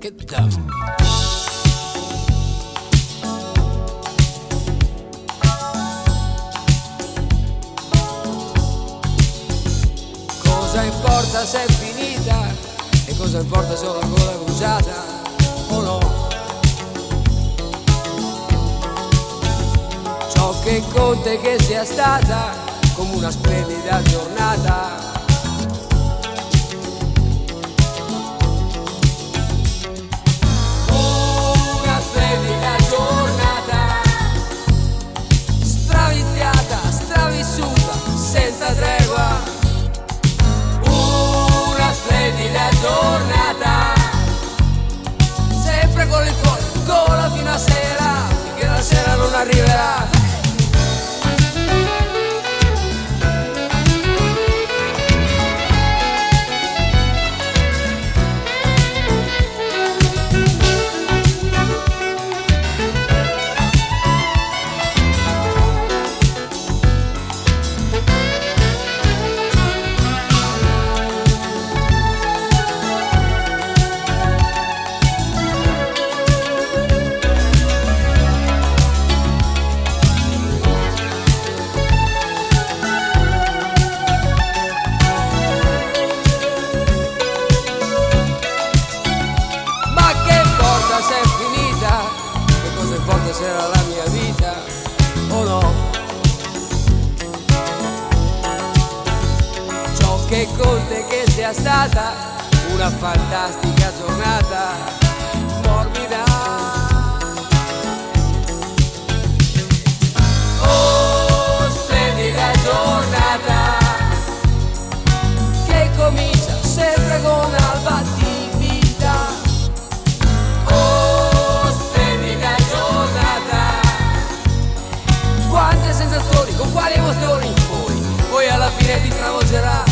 Che cavolo. Cosa importa se è finita e cosa importa se ho la gola bruciata o no? Ciò che conta è che sia stata come una splendida giornata. Una splendida giornata, straviziata, stravissuta, senza tregua. Una splendida giornata, sempre con il cuore in gola fino a sera, finché la sera non arriverà. Se è finita, che cosa importa se era la mia vita o no? Ciò che conta è che sia stata una fantastica giornata morbida. Oh, splendida giornata che comincia sempre con alba attività. Quante sensazioni, con quali emozioni poi alla fine ti travolgerà.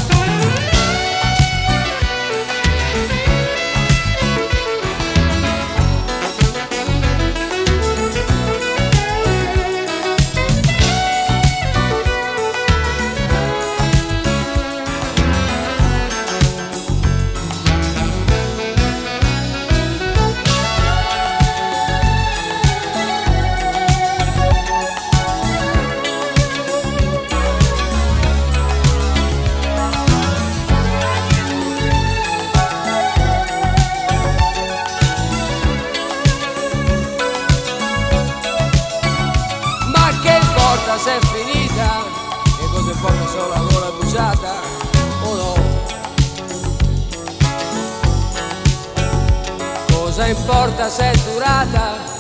Se è finita, che cosa importa se ho la gola bruciata o no? Cosa importa se è durata